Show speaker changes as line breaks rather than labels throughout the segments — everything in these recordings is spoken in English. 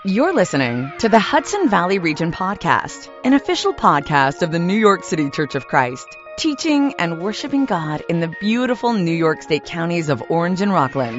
You're listening to the Hudson Valley Region Podcast, an official podcast of the New York City Church of Christ, teaching and worshiping God in the beautiful New York State counties of Orange and Rockland.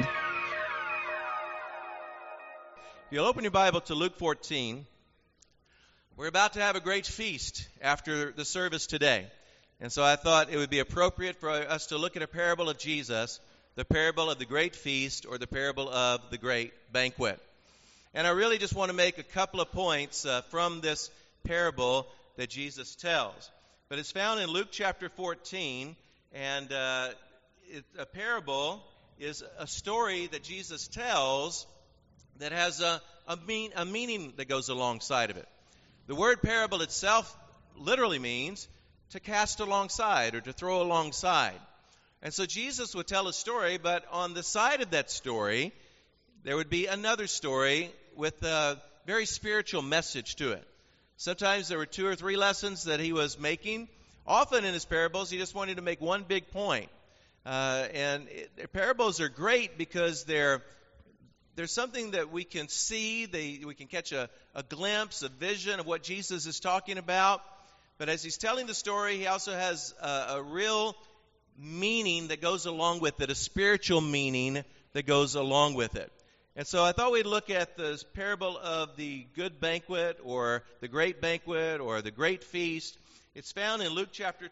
If you'll open your Bible to Luke 14, we're about to have a great feast after the service today. And so I thought it would be appropriate for us to look at a parable of Jesus, the parable of the great feast or the parable of the great banquet. And I really just want to make a couple of points from this parable that Jesus tells. But it's found in Luke chapter 14, and a parable is a story that Jesus tells that has a meaning that goes alongside of it. The word parable itself literally means to cast alongside or to throw alongside. And so Jesus would tell a story, but on the side of that story, there would be another story with a very spiritual message to it. Sometimes there were 2 or 3 lessons that he was making. Often in his parables, he just wanted to make one big point. Parables are great because there's something that we can see. We can catch a glimpse, a vision of what Jesus is talking about. But as he's telling the story, he also has a real meaning that goes along with it, a spiritual meaning that goes along with it. And so I thought we'd look at the parable of the good banquet or the great banquet or the great feast. It's found in Luke chapter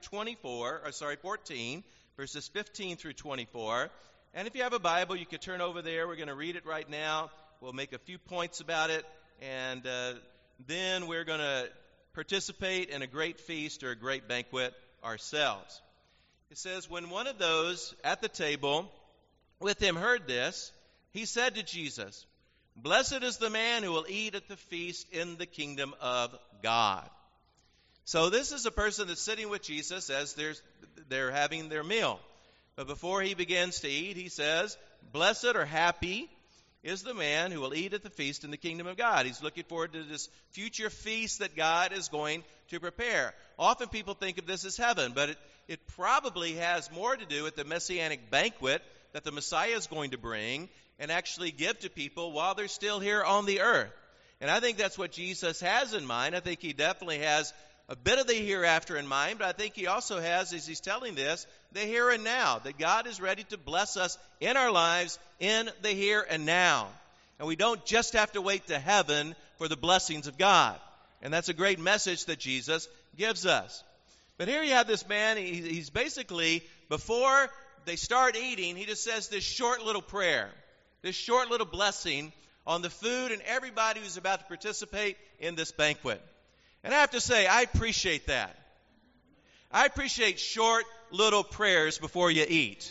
14, verses 15 through 24. And if you have a Bible, you could turn over there. We're going to read it right now. We'll make a few points about it. And then we're going to participate in a great feast or a great banquet ourselves. It says, when one of those at the table with him heard this, he said to Jesus, "Blessed is the man who will eat at the feast in the kingdom of God." So this is a person that's sitting with Jesus as they're having their meal. But before he begins to eat, he says, "Blessed or happy is the man who will eat at the feast in the kingdom of God." He's looking forward to this future feast that God is going to prepare. Often people think of this as heaven, but it probably has more to do with the messianic banquet that the Messiah is going to bring and actually give to people while they're still here on the earth. And I think that's what Jesus has in mind. I think he definitely has a bit of the hereafter in mind, but I think he also has, as he's telling this, the here and now, that God is ready to bless us in our lives in the here and now. And we don't just have to wait to heaven for the blessings of God. And that's a great message that Jesus gives us. But here you have this man, he's basically, before they start eating, he just says this short little prayer, this short little blessing on the food and everybody who's about to participate in this banquet. And I have to say, I appreciate that. I appreciate short little prayers before you eat.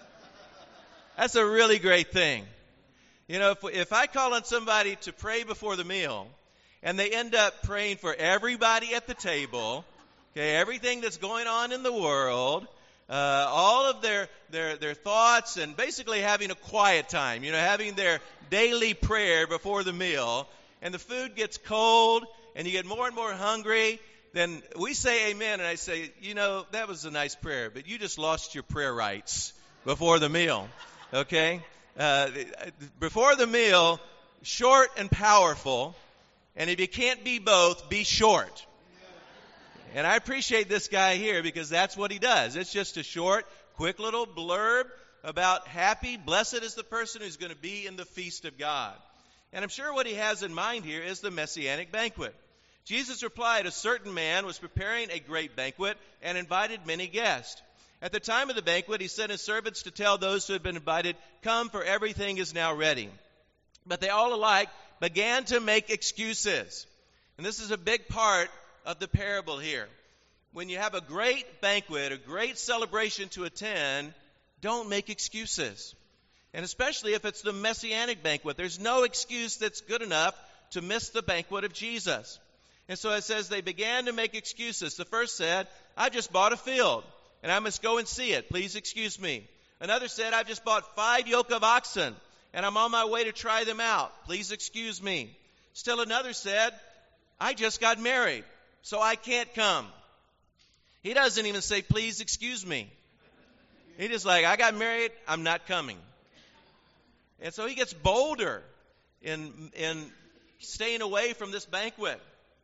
That's a really great thing. You know, if I call on somebody to pray before the meal and they end up praying for everybody at the table, okay, everything that's going on in the world, all of their thoughts, and basically having a quiet time, having their daily prayer before the meal, and the food gets cold, and you get more and more hungry, then we say amen, and I say, that was a nice prayer, but you just lost your prayer rights before the meal, okay? Before the meal, short and powerful, and if you can't be both, be short. And I appreciate this guy here because that's what he does. It's just a short, quick little blurb about happy, blessed is the person who's going to be in the feast of God. And I'm sure what he has in mind here is the messianic banquet. Jesus replied, a certain man was preparing a great banquet and invited many guests. At the time of the banquet, he sent his servants to tell those who had been invited, "Come, for everything is now ready." But they all alike began to make excuses. And this is a big part of the parable here. When you have a great banquet, a great celebration to attend, don't make excuses. And especially if it's the messianic banquet, there's no excuse that's good enough to miss the banquet of Jesus. And so it says they began to make excuses. The first said, "I just bought a field and I must go and see it. Please excuse me." Another said, "I've just bought 5 yoke of oxen and I'm on my way to try them out. Please excuse me." Still another said, "I just got married, so I can't come." He doesn't even say, "Please excuse me." He just like, "I got married, I'm not coming." And so he gets bolder in staying away from this banquet.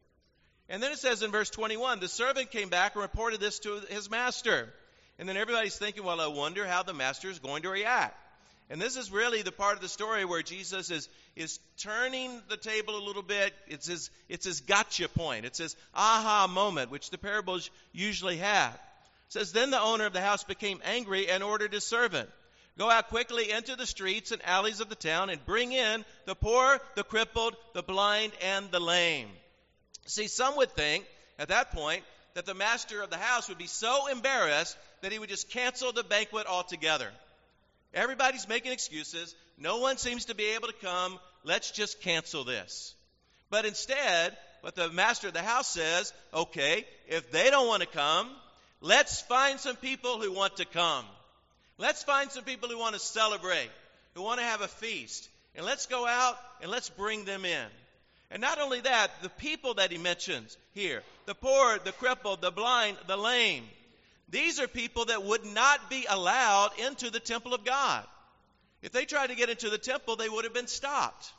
And then it says in verse 21, the servant came back and reported this to his master. And then everybody's thinking, well, I wonder how the master is going to react. And this is really the part of the story where Jesus is turning the table a little bit. It's his gotcha point. It's his aha moment, which the parables usually have. It says, then the owner of the house became angry and ordered his servant, go out quickly into the streets and alleys of the town and bring in the poor, the crippled, the blind, and the lame. See, some would think at that point that the master of the house would be so embarrassed that he would just cancel the banquet altogether. Everybody's making excuses. No one seems to be able to come. Let's just cancel this. But instead, what the master of the house says, okay, if they don't want to come, let's find some people who want to come. Let's find some people who want to celebrate, who want to have a feast. And let's go out and let's bring them in. And not only that, the people that he mentions here, the poor, the crippled, the blind, the lame, these are people that would not be allowed into the temple of God. If they tried to get into the temple, they would have been stopped.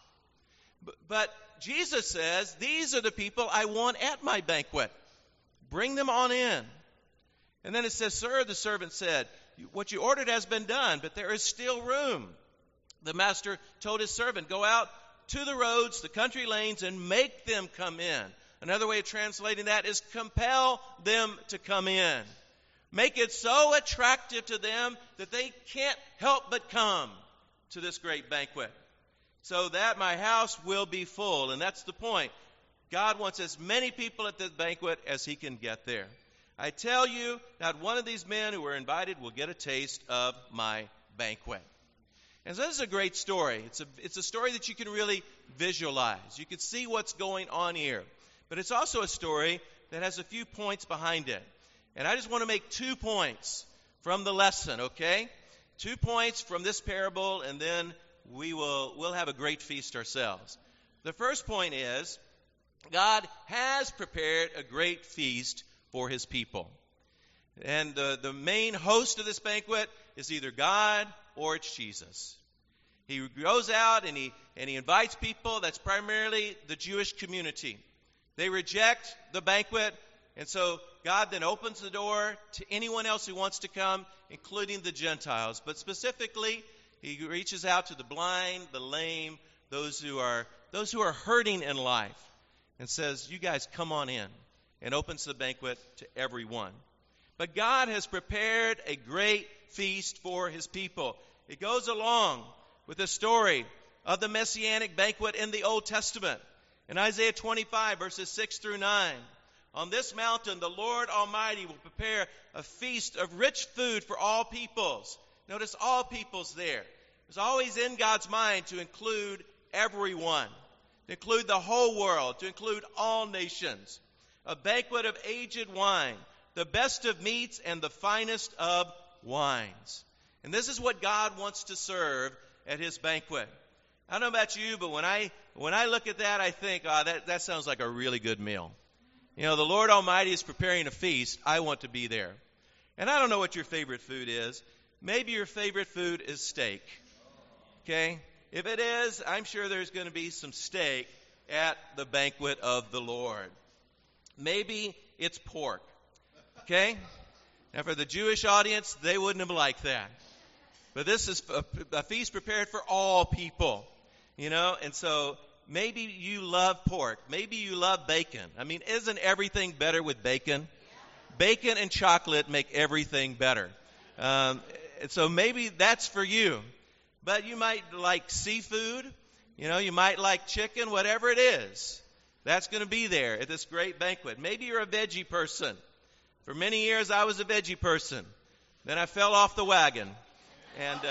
But Jesus says, these are the people I want at my banquet. Bring them on in. And then it says, sir, the servant said, what you ordered has been done, but there is still room. The master told his servant, go out to the roads, the country lanes, and make them come in. Another way of translating that is compel them to come in. Make it so attractive to them that they can't help but come to this great banquet, so that my house will be full. And that's the point. God wants as many people at this banquet as he can get there. I tell you, not one of these men who were invited will get a taste of my banquet. And so this is a great story. It's a story that you can really visualize. You can see what's going on here. But it's also a story that has a few points behind it. And I just want to make 2 points from the lesson, okay? 2 points from this parable, and then we'll have a great feast ourselves. The first point is, God has prepared a great feast for his people. And the main host of this banquet is either God or it's Jesus. He goes out and he invites people. That's primarily the Jewish community. They reject the banquet, and so God then opens the door to anyone else who wants to come, including the Gentiles. But specifically, he reaches out to the blind, the lame, those who are hurting in life, and says, you guys come on in, and opens the banquet to everyone. But God has prepared a great feast for his people. It goes along with the story of the Messianic banquet in the Old Testament. In Isaiah 25, verses 6 through 9, on this mountain the Lord Almighty will prepare a feast of rich food for all peoples. Notice all peoples there. It's always in God's mind to include everyone, to include the whole world, to include all nations. A banquet of aged wine, the best of meats and the finest of wines. And this is what God wants to serve at his banquet. I don't know about you, but when I look at that, I think, that sounds like a really good meal. You know, the Lord Almighty is preparing a feast. I want to be there. And I don't know what your favorite food is. Maybe your favorite food is steak. Okay? If it is, I'm sure there's going to be some steak at the banquet of the Lord. Maybe it's pork. Okay? Now, for the Jewish audience, they wouldn't have liked that. But this is a feast prepared for all people. You know, and so maybe you love pork. Maybe you love bacon. I mean, isn't everything better with bacon? Bacon and chocolate make everything better. And so maybe that's for you. But you might like seafood. You know, you might like chicken, whatever it is. That's going to be there at this great banquet. Maybe you're a veggie person. For many years, I was a veggie person. Then I fell off the wagon. And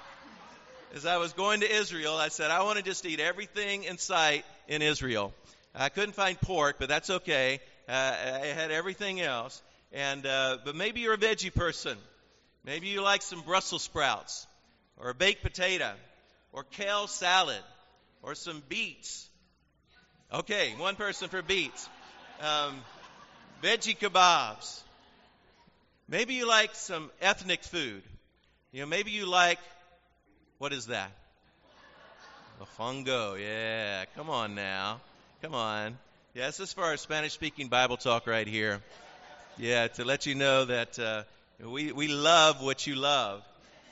as I was going to Israel, I said, I want to just eat everything in sight in Israel. I couldn't find pork, but that's okay. I had everything else. And but maybe you're a veggie person. Maybe you like some Brussels sprouts, or a baked potato, or kale salad, or some beets. Okay, one person for beets. Veggie kebabs. Maybe you like some ethnic food. You know, maybe you like, what is that? Mofongo, yeah. Come on now. Come on. Yeah, this is for our Spanish-speaking Bible talk right here. Yeah, to let you know that we love what you love.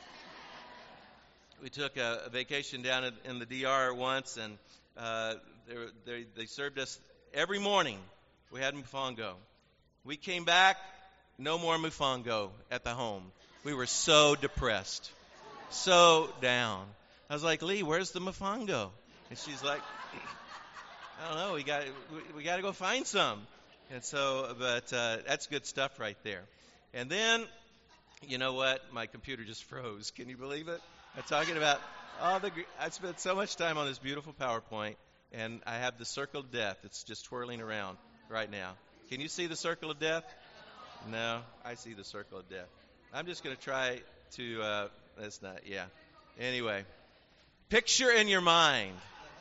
We took a vacation down in the DR once, and they served us every morning. We had mofongo. We came back, no more mofongo at the home. We were so depressed, so down. I was like, Lee, where's the mofongo? And she's like, I don't know. We got to go find some. And so, but that's good stuff right there. And then, you know what? My computer just froze. Can you believe it? I'm talking about I spent so much time on this beautiful PowerPoint, and I have the circle of death. It's just twirling around right now. Can you see the circle of death? No, I see the circle of death. I'm just going to try to, that's not, yeah. Anyway, picture in your mind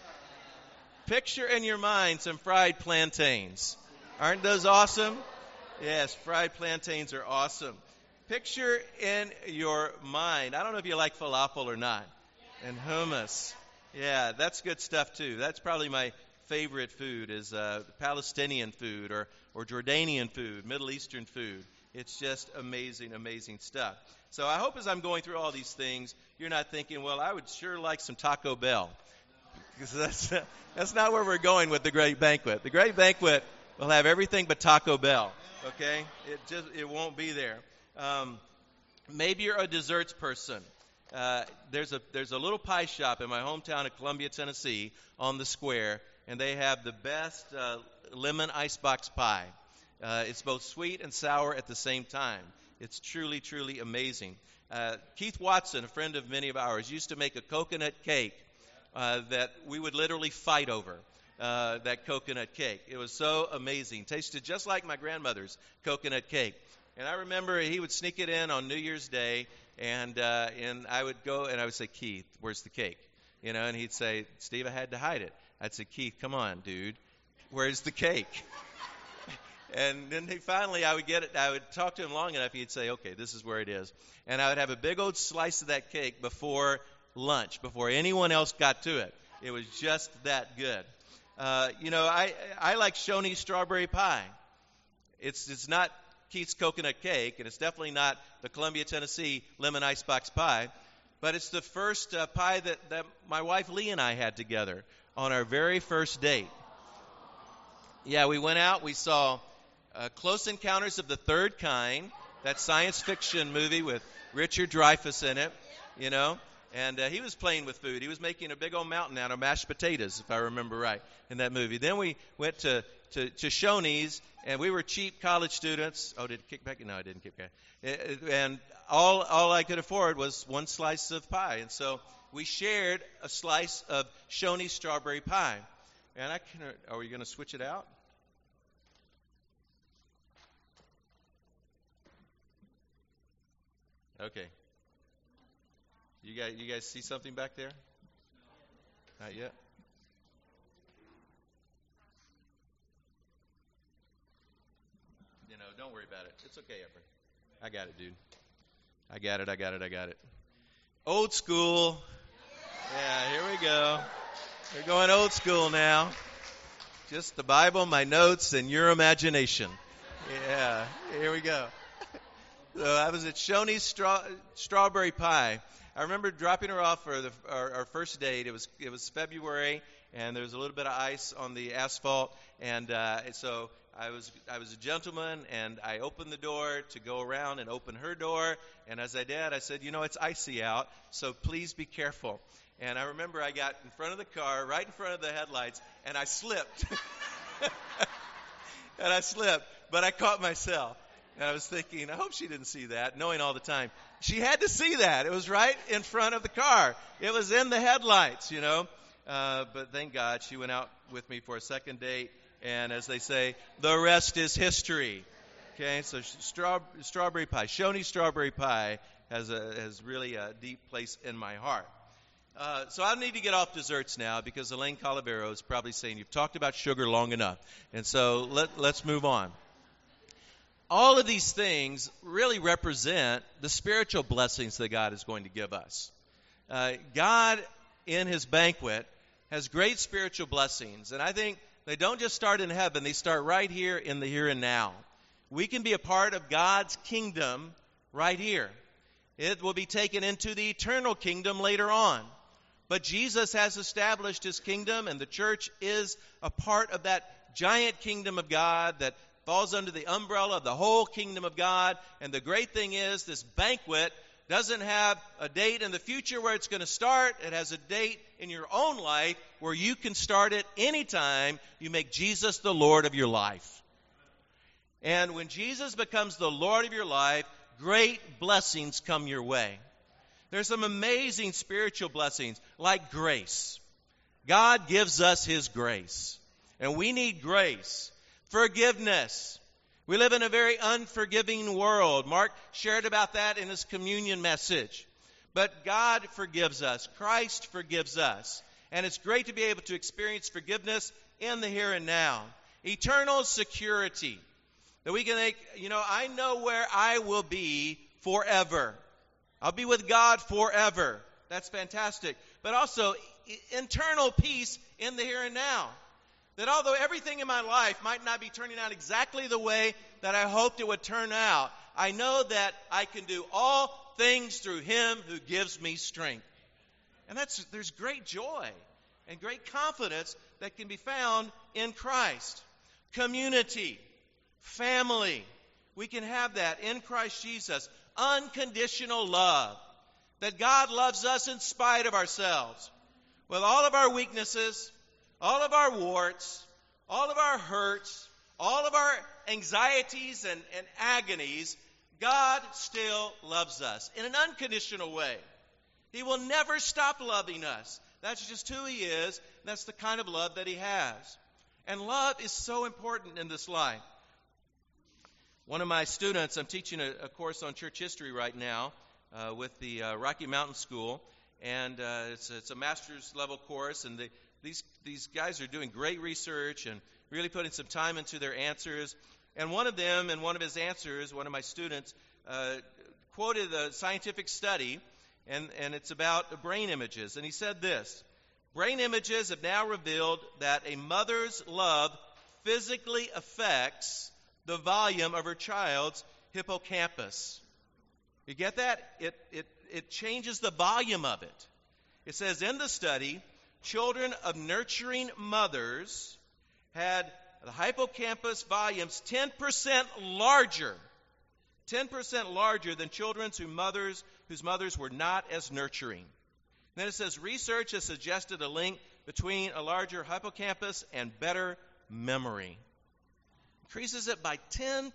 some fried plantains. Aren't those awesome? Yes, fried plantains are awesome. Picture in your mind. I don't know if you like falafel or not. And hummus. Yeah, that's good stuff too. That's probably my favorite food is Palestinian food or Jordanian food, Middle Eastern food. It's just amazing, amazing stuff. So I hope as I'm going through all these things, you're not thinking, well, I would sure like some Taco Bell. Because that's not where we're going with the Great Banquet. The Great Banquet will have everything but Taco Bell. Okay? It won't be there. Maybe you're a desserts person. There's a little pie shop in my hometown of Columbia, Tennessee, on the square, and they have the best lemon icebox pie. It's both sweet and sour at the same time. It's truly, truly amazing. Keith Watson, a friend of many of ours, used to make a coconut cake that we would literally fight over. That coconut cake. It was so amazing. Tasted just like my grandmother's coconut cake. And I remember he would sneak it in on New Year's Day, and I would go and I would say, Keith, where's the cake? You know, and he'd say, Steve, I had to hide it. I'd say, Keith, come on, dude, where's the cake? And then I would get it. I would talk to him long enough. He'd say, okay, this is where it is. And I would have a big old slice of that cake before lunch, before anyone else got to it. It was just that good. I like Shoney's strawberry pie. It's not Keith's coconut cake, and it's definitely not the Columbia, Tennessee lemon icebox pie, but it's the first pie that my wife Lee and I had together on our very first date. Yeah, we went out, we saw Close Encounters of the Third Kind, that science fiction movie with Richard Dreyfuss in it, you know, and he was playing with food. He was making a big old mountain out of mashed potatoes, if I remember right, in that movie. Then we went to Shoney's, and we were cheap college students. Oh, did it kick back? No, I didn't kick back. And all I could afford was one slice of pie. And so we shared a slice of Shoney's strawberry pie. And are we going to switch it out? Okay. You guys see something back there? Not yet? Don't worry about it. It's okay, Efren. I got it, dude. I got it. Old school. Yeah, here we go. We're going old school now. Just the Bible, my notes, and your imagination. Yeah, here we go. So I was at Shoney's strawberry pie. I remember dropping her off for our first date. It was February, and there was a little bit of ice on the asphalt, and so I was a gentleman, and I opened the door to go around and open her door. And as I did, I said, it's icy out, so please be careful. And I remember I got in front of the car, right in front of the headlights, and I slipped. But I caught myself. And I was thinking, I hope she didn't see that, knowing all the time. She had to see that. It was right in front of the car. It was in the headlights, But thank God she went out with me for a second date. And as they say, the rest is history. Okay, so strawberry pie. Shoney's strawberry pie has really a deep place in my heart. So I need to get off desserts now because Elaine Calavero is probably saying you've talked about sugar long enough. And so let's move on. All of these things really represent the spiritual blessings that God is going to give us. God in his banquet has great spiritual blessings. And I think they don't just start in heaven, they start right here in the here and now. We can be a part of God's kingdom right here. It will be taken into the eternal kingdom later on. But Jesus has established his kingdom, and the church is a part of that giant kingdom of God that falls under the umbrella of the whole kingdom of God. And the great thing is, this banquet doesn't have a date in the future where it's going to start. It has a date in your own life where you can start it anytime you make Jesus the Lord of your life. And when Jesus becomes the Lord of your life, great blessings come your way. There's some amazing spiritual blessings, like grace. God gives us his grace, and we need grace. Forgiveness. We live in a very unforgiving world. Mark shared about that in his communion message. But God forgives us. Christ forgives us. And it's great to be able to experience forgiveness in the here and now. Eternal security. That we can think, I know where I will be forever. I'll be with God forever. That's fantastic. But also, internal peace in the here and now. That although everything in my life might not be turning out exactly the way that I hoped it would turn out, I know that I can do all things through him who gives me strength. And there's great joy and great confidence that can be found in Christ. Community, family, we can have that in Christ Jesus. Unconditional love, that God loves us in spite of ourselves. With all of our weaknesses, all of our warts, all of our hurts, all of our anxieties and agonies, God still loves us in an unconditional way. He will never stop loving us. That's just who he is. That's the kind of love that he has. And love is so important in this life. One of my students, I'm teaching a course on church history right now with the Rocky Mountain School, and it's a master's level course, and these guys are doing great research and really putting some time into their answers. And one of them, in one of his answers, one of my students, quoted a scientific study, and it's about brain images. And he said this: brain images have now revealed that a mother's love physically affects the volume of her child's hippocampus. You get that? It changes the volume of it. It says in the study, children of nurturing mothers had the hippocampus volumes 10% larger than children whose mothers were not as nurturing. And then it says research has suggested a link between a larger hippocampus and better memory. Increases it by 10%.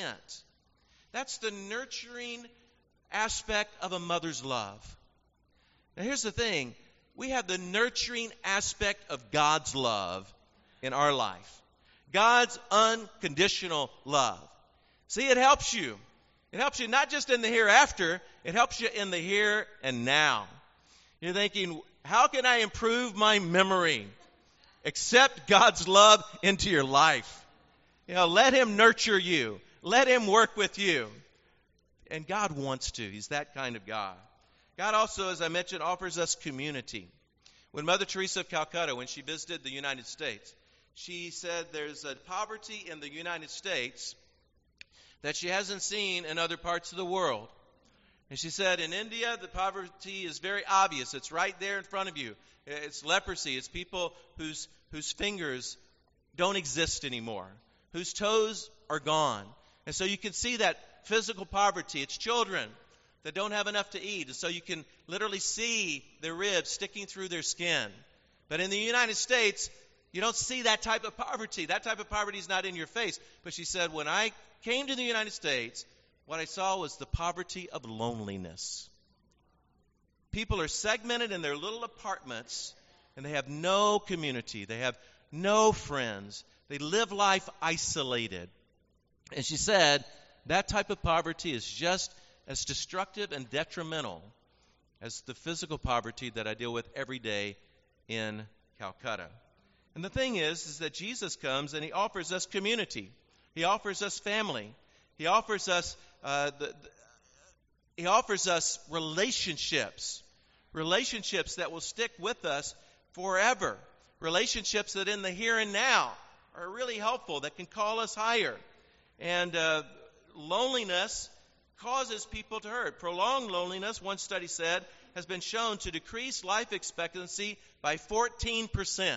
That's the nurturing aspect of a mother's love. Now here's the thing. We have the nurturing aspect of God's love in our life. God's unconditional love. See, it helps you. It helps you not just in the hereafter, it helps you in the here and now. You're thinking, how can I improve my memory? Accept God's love into your life. Let him nurture you. Let him work with you. And God wants to. He's that kind of God. God also, as I mentioned, offers us community. When Mother Teresa of Calcutta, when she visited the United States, she said there's a poverty in the United States that she hasn't seen in other parts of the world. And she said in India, the poverty is very obvious. It's right there in front of you. It's leprosy. It's people whose fingers don't exist anymore, whose toes are gone. And so you can see that physical poverty. It's children that don't have enough to eat. And so you can literally see their ribs sticking through their skin. But in the United States, you don't see that type of poverty. That type of poverty is not in your face. But she said, when I came to the United States, what I saw was the poverty of loneliness. People are segmented in their little apartments, and they have no community. They have no friends. They live life isolated. And she said, that type of poverty is just as destructive and detrimental as the physical poverty that I deal with every day in Calcutta. And the thing is that Jesus comes and he offers us community. He offers us family. He offers us relationships relationships that will stick with us forever, relationships that in the here and now are really helpful, that can call us higher. And loneliness causes people to hurt. Prolonged loneliness, one study said, has been shown to decrease life expectancy by 14%.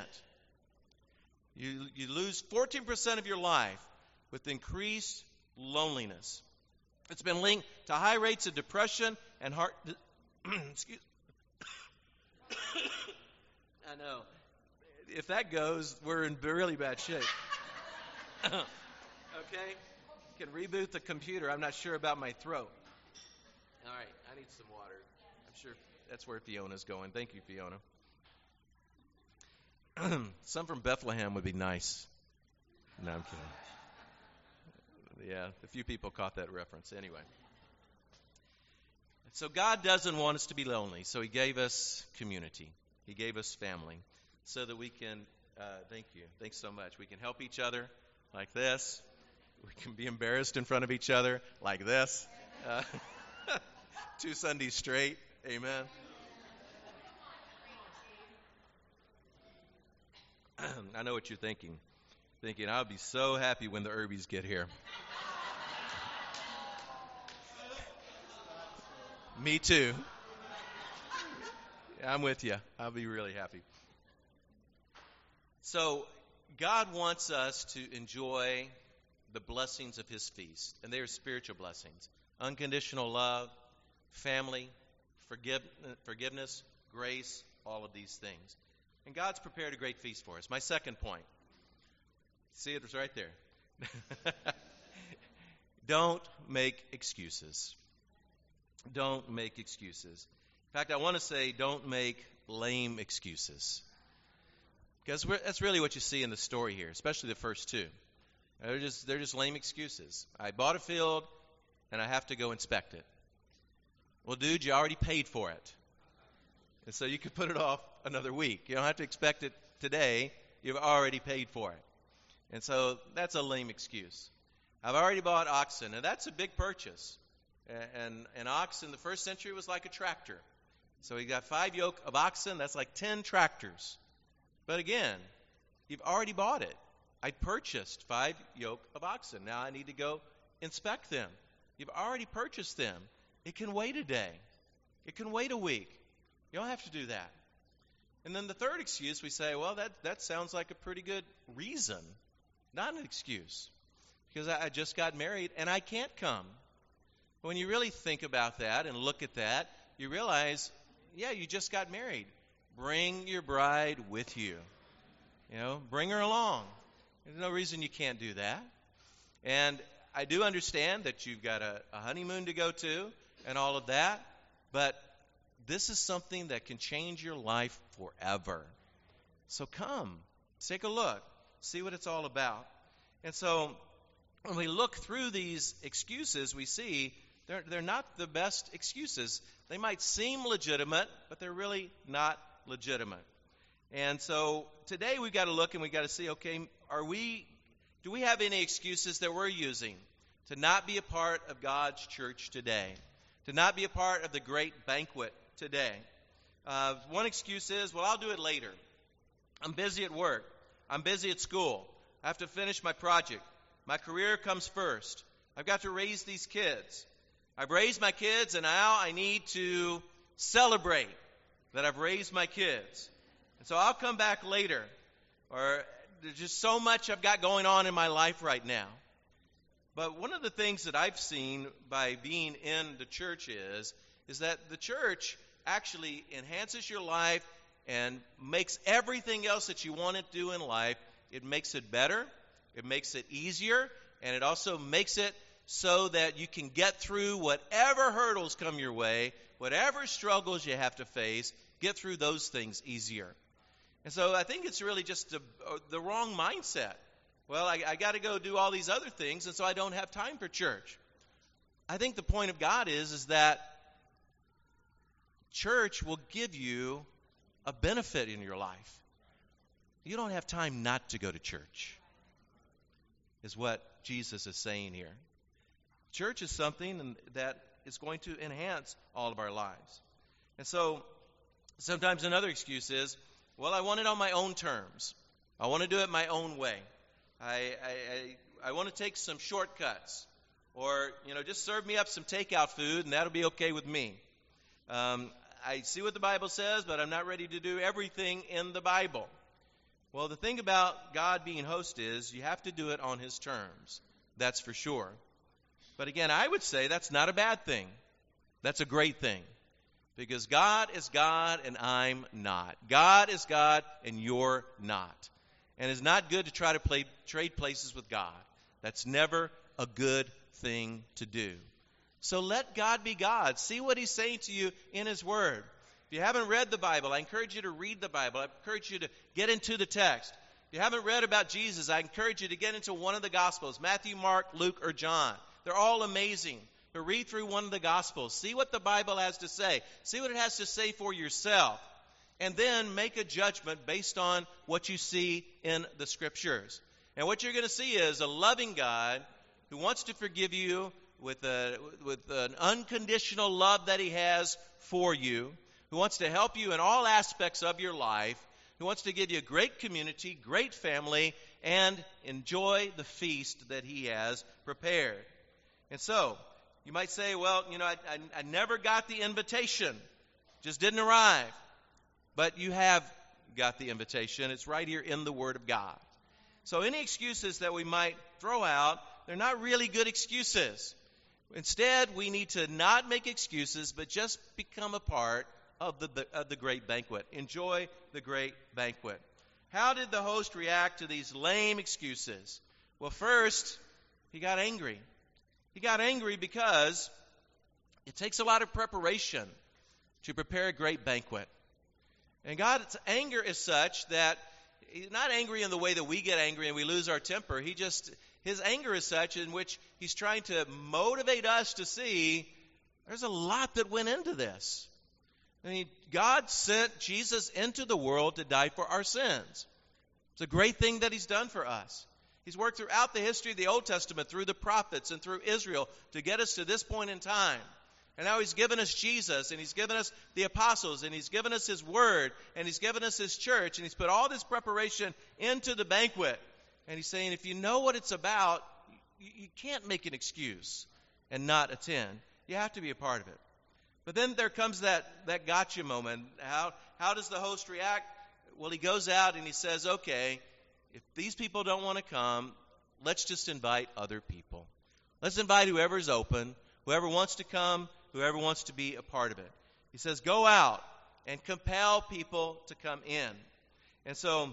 You lose 14% of your life with increased loneliness. It's been linked to high rates of depression and heart... Excuse I know. If that goes, we're in really bad shape. Okay? You can reboot the computer. I'm not sure about my throat. All right, I need some water. I'm sure that's where Fiona's going. Thank you, Fiona. Some from Bethlehem would be nice. No, I'm kidding. Yeah, a few people caught that reference. Anyway. So God doesn't want us to be lonely, so He gave us community. He gave us family so that we can, thank you, thanks so much. We can help each other like this. We can be embarrassed in front of each other like this. 2 Sundays straight. Amen. I know what you're thinking. Thinking, I'll be so happy when the Irbies get here. Me too. I'm with you. I'll be really happy. So, God wants us to enjoy the blessings of His feast, and they are spiritual blessings. Unconditional love, family, forgiveness, grace, all of these things. And God's prepared a great feast for us. My second point. See, it was right there. Don't make excuses. Don't make excuses. In fact, I want to say don't make lame excuses. Because that's really what you see in the story here, especially the first two. They're just lame excuses. I bought a field, and I have to go inspect it. Well, dude, you already paid for it. And so you could put it off another week. You don't have to expect it today. You've already paid for it. And so that's a lame excuse. I've already bought oxen, and that's a big purchase. And an ox in the first century was like a tractor. So you got 5 yoke of oxen, that's like 10 tractors. But again, you've already bought it. I purchased 5 yoke of oxen. Now I need to go inspect them. You've already purchased them. It can wait a day. It can wait a week. You don't have to do that. And then the third excuse, we say, well, that sounds like a pretty good reason. Not an excuse. Because I just got married and I can't come. When you really think about that and look at that, you realize, yeah, you just got married. Bring your bride with you. You know, bring her along. There's no reason you can't do that. And I do understand that you've got a honeymoon to go to and all of that, but this is something that can change your life forever. So come, take a look, see what it's all about. And so when we look through these excuses, we see they're not the best excuses. They might seem legitimate, but they're really not legitimate. And so today we've got to look and we've got to see, okay, do we have any excuses that we're using to not be a part of God's church today, to not be a part of the great banquet today? One excuse is, well, I'll do it later. I'm busy at work. I'm busy at school. I have to finish my project. My career comes first. I've got to raise these kids. I've raised my kids, and now I need to celebrate that I've raised my kids. And so I'll come back later. Or there's just so much I've got going on in my life right now. But one of the things that I've seen by being in the church is that the church actually enhances your life and makes everything else that you want to do in life, it makes it better, it makes it easier, and it also makes it so that you can get through whatever hurdles come your way, whatever struggles you have to face, get through those things easier. And so I think it's really just the wrong mindset. Well, I got to go do all these other things, and so I don't have time for church. I think the point of God is that church will give you a benefit in your life. You don't have time not to go to church, is what Jesus is saying here. Church is something that is going to enhance all of our lives. And so Sometimes another excuse is, well, I want it on my own terms. I want to do it my own way. I want to take some shortcuts. Or, just serve me up some takeout food and that'll be okay with me. I see what the Bible says, but I'm not ready to do everything in the Bible. Well, the thing about God being host is you have to do it on his terms. That's for sure. But again, I would say that's not a bad thing. That's a great thing. Because God is God and I'm not. God is God and you're not. And it's not good to try to trade places with God. That's never a good thing to do. So let God be God. See what he's saying to you in his word. If you haven't read the Bible, I encourage you to read the Bible. I encourage you to get into the text. If you haven't read about Jesus, I encourage you to get into one of the Gospels, Matthew, Mark, Luke, or John. They're all amazing. But read through one of the Gospels. See what the Bible has to say. See what it has to say for yourself. And then make a judgment based on what you see in the Scriptures. And what you're going to see is a loving God who wants to forgive you with an unconditional love that he has for you, who wants to help you in all aspects of your life, who wants to give you a great community, great family, and enjoy the feast that he has prepared. And so, you might say, well, I never got the invitation. Just didn't arrive. But you have got the invitation. It's right here in the Word of God. So any excuses that we might throw out, they're not really good excuses. Instead, we need to not make excuses, but just become a part of the great banquet. Enjoy the great banquet. How did the host react to these lame excuses? Well, first, he got angry. He got angry because it takes a lot of preparation to prepare a great banquet. And God's anger is such that he's not angry in the way that we get angry and we lose our temper. His anger is such in which he's trying to motivate us to see there's a lot that went into this. I mean, God sent Jesus into the world to die for our sins. It's a great thing that he's done for us. He's worked throughout the history of the Old Testament, through the prophets and through Israel, to get us to this point in time. And now he's given us Jesus, and he's given us the apostles, and he's given us his word, and he's given us his church, and he's put all this preparation into the banquet. And he's saying, if you know what it's about, you can't make an excuse and not attend. You have to be a part of it. But then there comes that gotcha moment. How does the host react? Well, he goes out and he says, okay, if these people don't want to come, let's just invite other people. Let's invite whoever's open, whoever wants to come, whoever wants to be a part of it. He says, go out and compel people to come in. And so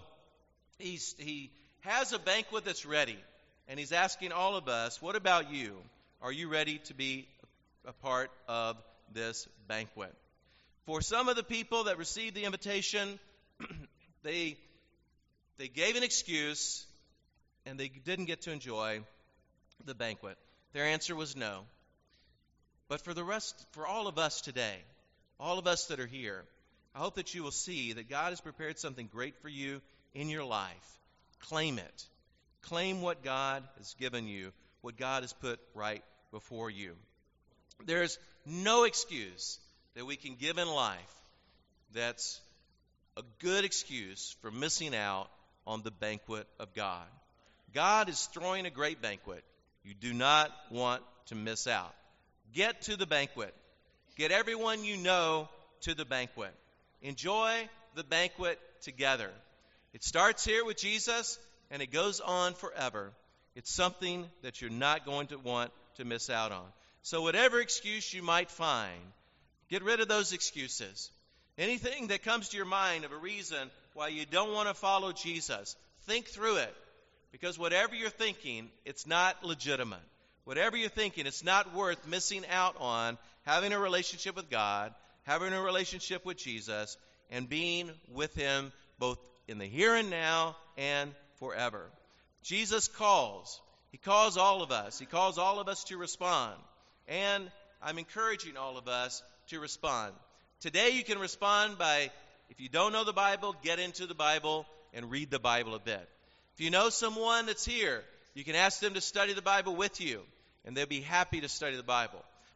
he has a banquet that's ready, and he's asking all of us, what about you? Are you ready to be a part of this banquet? For some of the people that received the invitation, they gave an excuse, and they didn't get to enjoy the banquet. Their answer was no. But for all of us today, all of us that are here, I hope that you will see that God has prepared something great for you in your life. Claim it. Claim what God has given you, what God has put right before you. There's no excuse that we can give in life that's a good excuse for missing out on the banquet of God. God is throwing a great banquet. You do not want to miss out. Get to the banquet. Get everyone you know to the banquet. Enjoy the banquet together. It starts here with Jesus, and it goes on forever. It's something that you're not going to want to miss out on. So whatever excuse you might find, get rid of those excuses. Anything that comes to your mind of a reason why you don't want to follow Jesus, think through it. Because whatever you're thinking, it's not legitimate. Whatever you're thinking, it's not worth missing out on having a relationship with God, having a relationship with Jesus, and being with him both in the here and now and forever. Jesus calls. He calls all of us. He calls all of us to respond. And I'm encouraging all of us to respond. Today you can respond by, if you don't know the Bible, get into the Bible and read the Bible a bit. If you know someone that's here, you can ask them to study the Bible with you, and they'll be happy to study the Bible.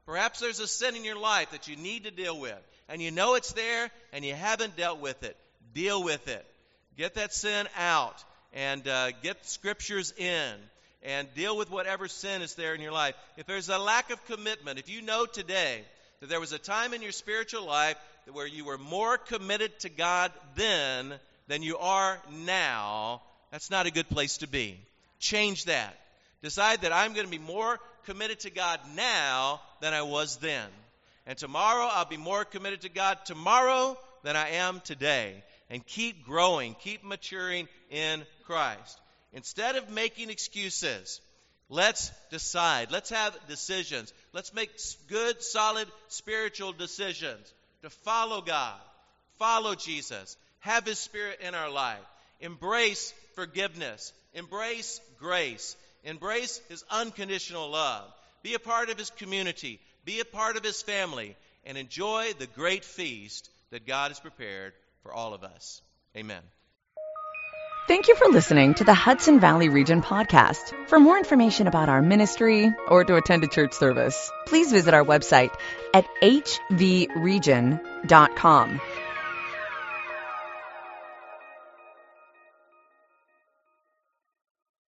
Perhaps there's a sin in your life that you need to deal with, and you know it's there, and you haven't dealt with it. Deal with it. Get that sin out, and get scriptures in, and deal with whatever sin is there in your life. If there's a lack of commitment, if you know today that there was a time in your spiritual life where you were more committed to God then than you are now, that's not a good place to be. Change that. Decide that I'm going to be more committed to God now than I was then. And tomorrow I'll be more committed to God tomorrow than I am today. And keep growing, keep maturing in Christ. Instead of making excuses, let's decide. Let's have decisions. Let's make good, solid spiritual decisions to follow God, follow Jesus, have His Spirit in our life, embrace forgiveness, embrace grace, embrace His unconditional love, be a part of His community, be a part of His family, and enjoy the great feast that God has prepared for all of us. Amen.
Thank you for listening to the Hudson Valley Region podcast. For more information about our ministry or to attend a church service, please visit our website at hvregion.com.